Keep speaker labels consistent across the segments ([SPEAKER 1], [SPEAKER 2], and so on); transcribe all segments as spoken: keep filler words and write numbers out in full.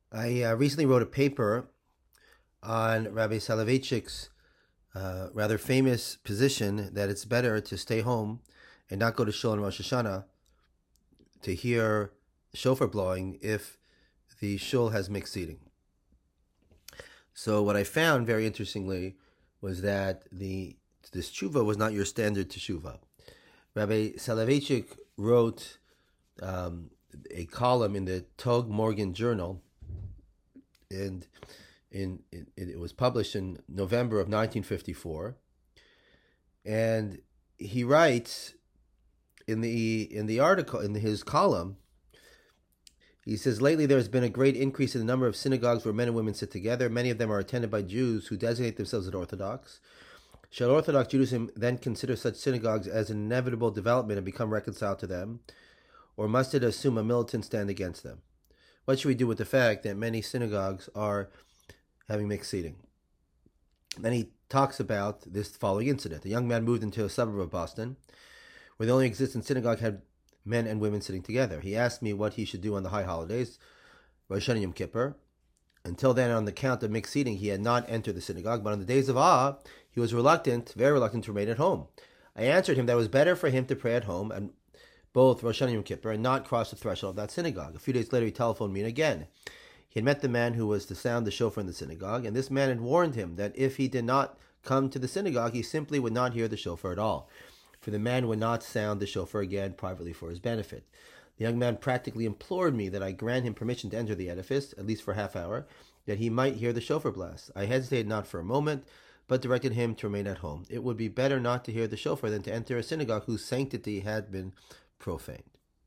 [SPEAKER 1] I uh, recently wrote a paper on Rabbi Soloveitchik's uh, rather famous position that it's better to stay home and not go to shul on Rosh Hashanah to hear shofar blowing if the shul has mixed seating. So what I found very interestingly was that the this tshuva was not your standard teshuva. Rabbi Soloveitchik wrote um, a column in the Tog Morgan Journal, and in, in it was published in November of nineteen fifty-four. And he writes in the in the article in his column, he says, lately there has been a great increase in the number of synagogues where men and women sit together. Many of them are attended by Jews who designate themselves as Orthodox. Shall Orthodox Judaism then consider such synagogues as an inevitable development and become reconciled to them? Or must it assume a militant stand against them? What should we do with the fact that many synagogues are having mixed seating? Then he talks about this following incident. A young man moved into a suburb of Boston where the only existing synagogue had men and women sitting together. He asked me what he should do on the high holidays, Rosh Hashanah and Yom Kippur. Until then, on the count of mixed seating, he had not entered the synagogue, but on the days of awe, he was reluctant, very reluctant to remain at home. I answered him that it was better for him to pray at home and both Rosh Hashanah and Yom Kippur and not cross the threshold of that synagogue. A few days later, he telephoned me again. He had met the man who was to sound the shofar in the synagogue, and this man had warned him that if he did not come to the synagogue, he simply would not hear the shofar at all, for the man would not sound the shofar again privately for his benefit. The young man practically implored me that I grant him permission to enter the edifice, at least for a half hour, that he might hear the shofar blast. I hesitated not for a moment, but directed him to remain at home. It would be better not to hear the shofar than to enter a synagogue whose sanctity had been profaned.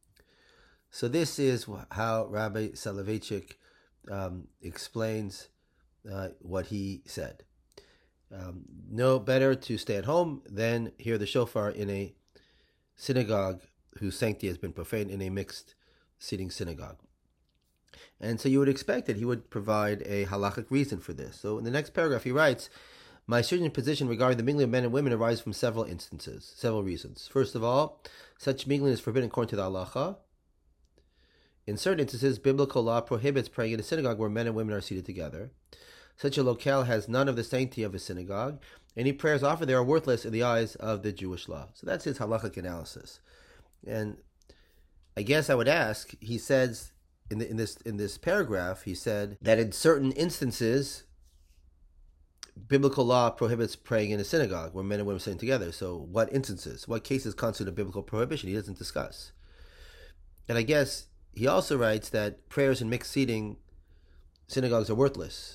[SPEAKER 1] So this is how Rabbi Soloveitchik um, explains uh, what he said. Um, no better to stay at home than hear the shofar in a synagogue whose sanctity has been profaned, in a mixed seating synagogue. And so you would expect that he would provide a halachic reason for this. So in the next paragraph he writes, my certain position regarding the mingling of men and women arises from several instances, several reasons. First of all, such mingling is forbidden according to the halacha. In certain instances, biblical law prohibits praying in a synagogue where men and women are seated together. Such a locale has none of the sanctity of a synagogue. Any prayers offered there are worthless in the eyes of the Jewish law. So that's his halachic analysis. And I guess I would ask, he says in, the, in this in this paragraph, he said that in certain instances, biblical law prohibits praying in a synagogue where men and women are sitting together. So what instances, what cases constitute a biblical prohibition? He doesn't discuss. And I guess he also writes that prayers in mixed seating synagogues are worthless.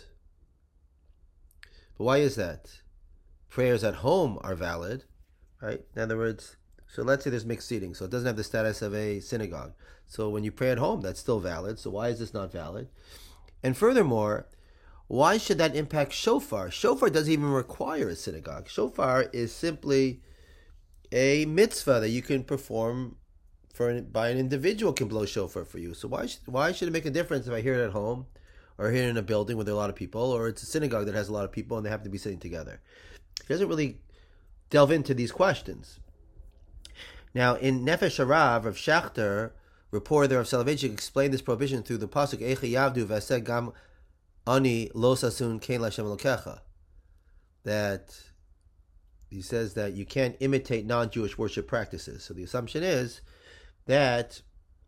[SPEAKER 1] But why is that? Prayers at home are valid, right? In other words, so let's say there's mixed seating, so it doesn't have the status of a synagogue. So when you pray at home, that's still valid. So why is this not valid? And furthermore, why should that impact shofar? Shofar doesn't even require a synagogue. Shofar is simply a mitzvah that you can perform for by an individual can blow shofar for you. So why should, why should it make a difference if I hear it at home, or hear it in a building where there are a lot of people, or it's a synagogue that has a lot of people and they have to be sitting together? He doesn't really delve into these questions. Now, in Nefesh Harav, Rav Schachter, reporter of Soloveitchik, explained this prohibition through the pasuk Eicha Yavdu V'aseh Gam Ani Lo Sasun Kein L'Hashem Elokecha, that he says that you can't imitate non-Jewish worship practices. So the assumption is that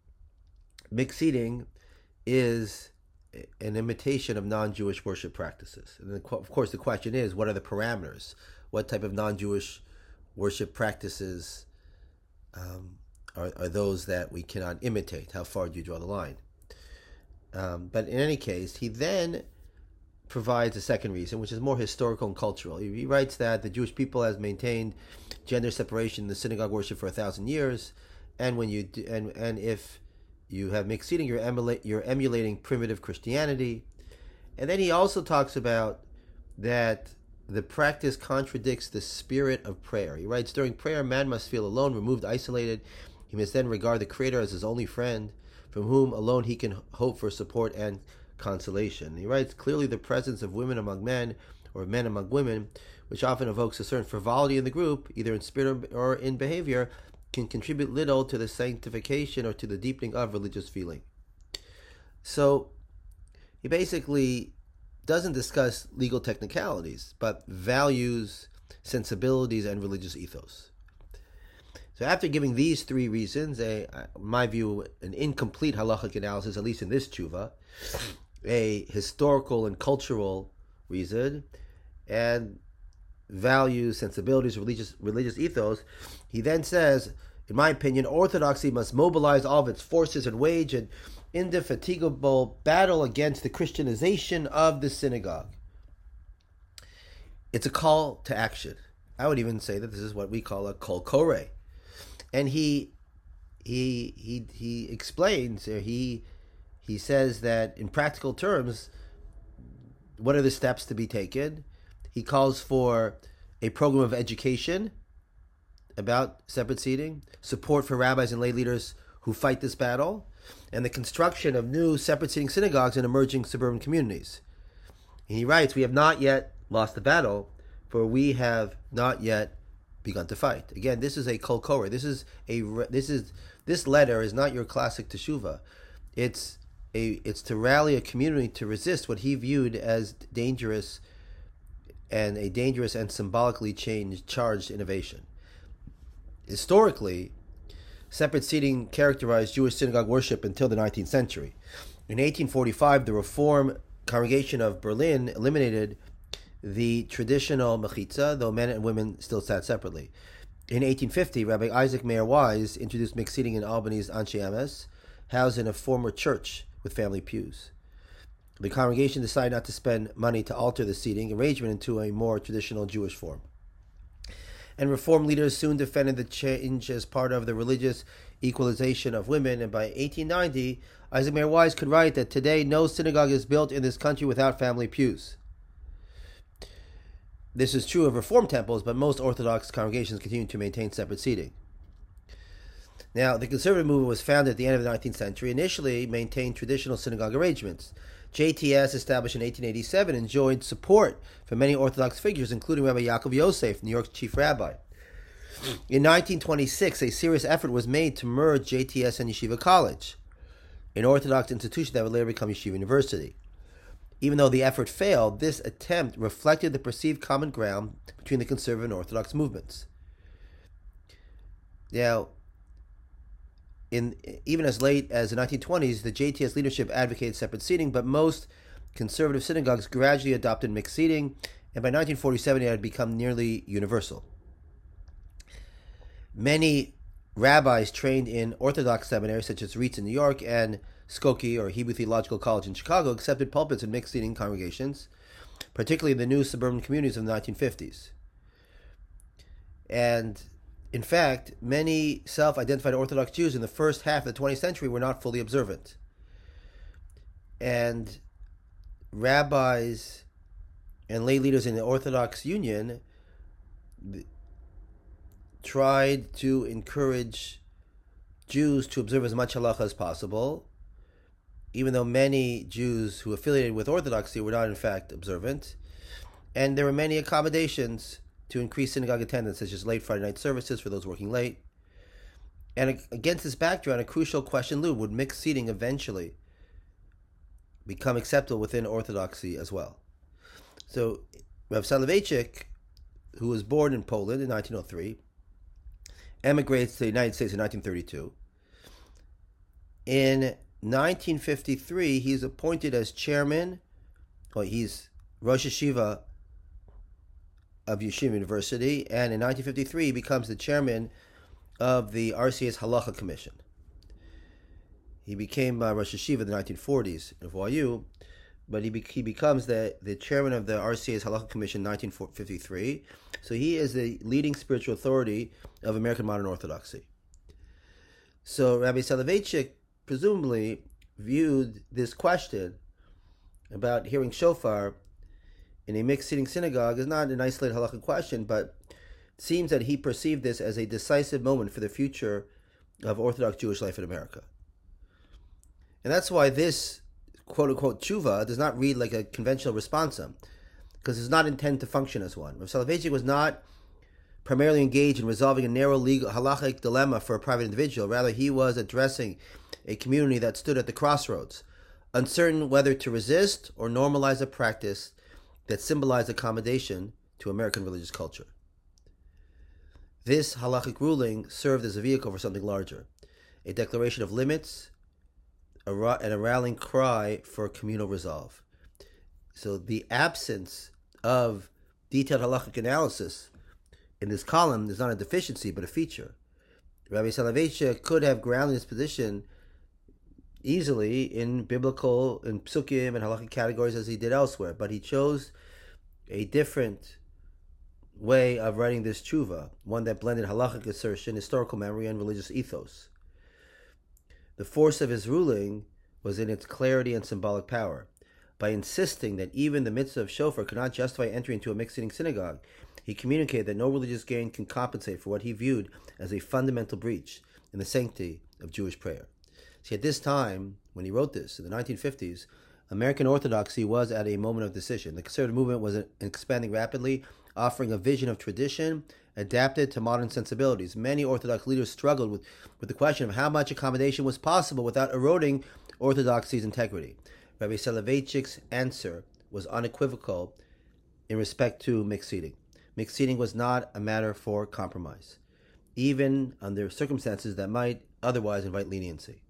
[SPEAKER 1] mixed seating is an imitation of non-Jewish worship practices. And then, of course, the question is, what are the parameters? What type of non-Jewish worship practices um, are, are those that we cannot imitate? How far do you draw the line? Um, but in any case, he then provides a second reason, which is more historical and cultural. He, he writes that the Jewish people has maintained gender separation in the synagogue worship for a thousand years, and when you do, and and if you have mixed seating, you're, emulate, you're emulating primitive Christianity. And then he also talks about that the practice contradicts the spirit of prayer. He writes, during prayer, man must feel alone, removed, isolated. He must then regard the Creator as his only friend, from whom alone he can hope for support and consolation. He writes, clearly the presence of women among men, or men among women, which often evokes a certain frivolity in the group, either in spirit or in behavior, can contribute little to the sanctification or to the deepening of religious feeling. So he basically doesn't discuss legal technicalities, but values, sensibilities, and religious ethos. So after giving these three reasons, a, in my view, an incomplete halachic analysis, at least in this tshuva, a historical and cultural reason, and values, sensibilities, religious religious ethos, he then says, in my opinion, Orthodoxy must mobilize all of its forces and wage an indefatigable battle against the Christianization of the synagogue. It's a call to action. I would even say that this is what we call a kol koreh. And he he he he explains, or he he says that in practical terms, what are the steps to be taken? He calls for a program of education about separate seating, support for rabbis and lay leaders who fight this battle, and the construction of new separate seating synagogues in emerging suburban communities. And he writes, we have not yet lost the battle, for we have not yet begun to fight. Again, this is a kol koreh. This is a this is this letter is not your classic teshuvah. It's a it's to rally a community to resist what he viewed as dangerous and a dangerous and symbolically changed, charged innovation. Historically, separate seating characterized Jewish synagogue worship until the nineteenth century. In eighteen forty-five, the Reform Congregation of Berlin eliminated the traditional mechitza, though men and women still sat separately. In eighteen fifty, Rabbi Isaac Meir Wise introduced mixed seating in Albany's Anshe Emes, housed in a former church with family pews. The congregation decided not to spend money to alter the seating arrangement into a more traditional Jewish form. And Reform leaders soon defended the change as part of the religious equalization of women, and by eighteen ninety, Isaac Meir Wise could write that today no synagogue is built in this country without family pews. This is true of Reform temples, but most Orthodox congregations continue to maintain separate seating. Now, the conservative movement was founded at the end of the nineteenth century, initially maintained traditional synagogue arrangements. J T S, established in eighteen eighty-seven, enjoyed support from many Orthodox figures, including Rabbi Yaakov Yosef, New York's chief rabbi. In nineteen twenty-six, a serious effort was made to merge J T S and Yeshiva College, an Orthodox institution that would later become Yeshiva University. Even though the effort failed, this attempt reflected the perceived common ground between the conservative and Orthodox movements. Now, in even as late as the nineteen twenties, the J T S leadership advocated separate seating, but most conservative synagogues gradually adopted mixed seating, and by nineteen forty-seven it had become nearly universal. Many rabbis trained in Orthodox seminaries such as Reitz in New York and Skokie, or Hebrew Theological College in Chicago, accepted pulpits in mixed seating congregations, particularly in the new suburban communities of the nineteen fifties. And in fact, many self-identified Orthodox Jews in the first half of the twentieth century were not fully observant. And rabbis and lay leaders in the Orthodox Union tried to encourage Jews to observe as much halacha as possible, even though many Jews who affiliated with Orthodoxy were not in fact observant. And there were many accommodations to increase synagogue attendance, such as late Friday night services for those working late. And against this background, a crucial question loomed: would mixed seating eventually become acceptable within Orthodoxy as well? So Rav Soloveitchik, who was born in Poland in nineteen oh three, emigrates to the United States in nineteen thirty-two. In nineteen fifty-three, he's appointed as chairman, well, he's Rosh Yeshiva of Yeshiva University, and in nineteen fifty-three he becomes the chairman of the R C A's Halacha Commission. He became uh, Rosh Yeshiva in the nineteen forties of Y U, but he, be- he becomes the, the chairman of the R C A's Halacha Commission in nineteen fifty-three. So he is the leading spiritual authority of American modern Orthodoxy. So Rabbi Soloveitchik presumably viewed this question about hearing shofar in a mixed seating synagogue as not an isolated halakhic question, but it seems that he perceived this as a decisive moment for the future of Orthodox Jewish life in America. And that's why this quote-unquote tshuva does not read like a conventional responsa, because it's not intended to function as one. Rav Soloveitchik was not primarily engaged in resolving a narrow legal halachic dilemma for a private individual. Rather, he was addressing a community that stood at the crossroads uncertain whether to resist or normalize a practice that symbolized accommodation to American religious culture. This halachic ruling served as a vehicle for something larger, a declaration of limits a ra- and a rallying cry for communal resolve. So the absence of detailed halachic analysis in this column is not a deficiency but a feature. Rabbi Soloveitchik could have grounded his position easily in biblical, in psukim and halachic categories as he did elsewhere, but he chose a different way of writing this tshuva, one that blended halachic assertion, historical memory, and religious ethos. The force of his ruling was in its clarity and symbolic power. By insisting that even the mitzvah of shofar could not justify entry into a mixed-seating synagogue, he communicated that no religious gain can compensate for what he viewed as a fundamental breach in the sanctity of Jewish prayer. See, at this time, when he wrote this, in the nineteen fifties, American Orthodoxy was at a moment of decision. The conservative movement was expanding rapidly, offering a vision of tradition adapted to modern sensibilities. Many Orthodox leaders struggled with, with the question of how much accommodation was possible without eroding Orthodoxy's integrity. Rabbi Soloveitchik's answer was unequivocal in respect to mixed seating. Mixed seating was not a matter for compromise, even under circumstances that might otherwise invite leniency.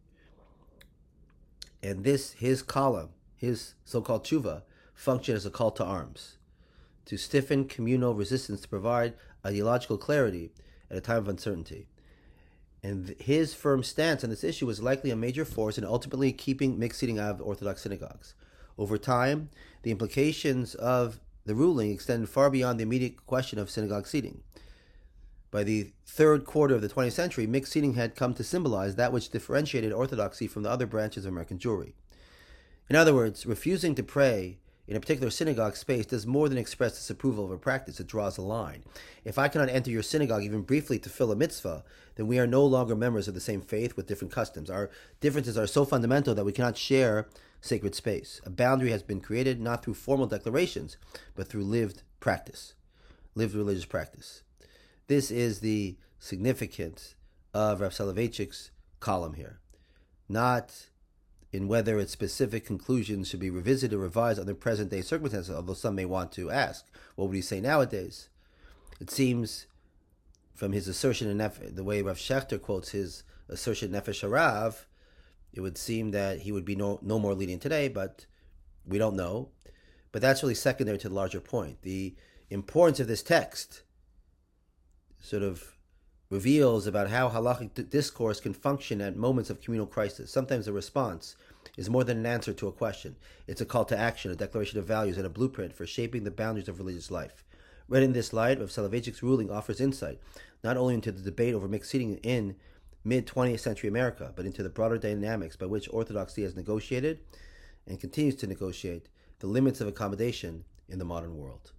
[SPEAKER 1] And this, his column, his so-called tshuva, functioned as a call to arms, to stiffen communal resistance to provide ideological clarity at a time of uncertainty. And his firm stance on this issue was likely a major force in ultimately keeping mixed seating out of Orthodox synagogues. Over time, the implications of the ruling extended far beyond the immediate question of synagogue seating. By the third quarter of the twentieth century, mixed seating had come to symbolize that which differentiated Orthodoxy from the other branches of American Jewry. In other words, refusing to pray in a particular synagogue space does more than express disapproval of a practice. It draws a line. If I cannot enter your synagogue even briefly to fill a mitzvah, then we are no longer members of the same faith with different customs. Our differences are so fundamental that we cannot share sacred space. A boundary has been created not through formal declarations, but through lived practice, lived religious practice. This is the significance of Rav Soloveitchik's column here. Not in whether its specific conclusions should be revisited or revised under present-day circumstances, although some may want to ask, what would he say nowadays? It seems, from his assertion in Nef- the way Rav Schechter quotes his assertion in Nefesh Harav, it would seem that he would be no, no more lenient today, but we don't know. But that's really secondary to the larger point. The importance of this text sort of reveals about how halachic discourse can function at moments of communal crisis. Sometimes a response is more than an answer to a question. It's a call to action, a declaration of values, and a blueprint for shaping the boundaries of religious life. Read in this light, Rav Soloveitchik's ruling offers insight not only into the debate over mixed seating in mid-twentieth century America, but into the broader dynamics by which Orthodoxy has negotiated and continues to negotiate the limits of accommodation in the modern world.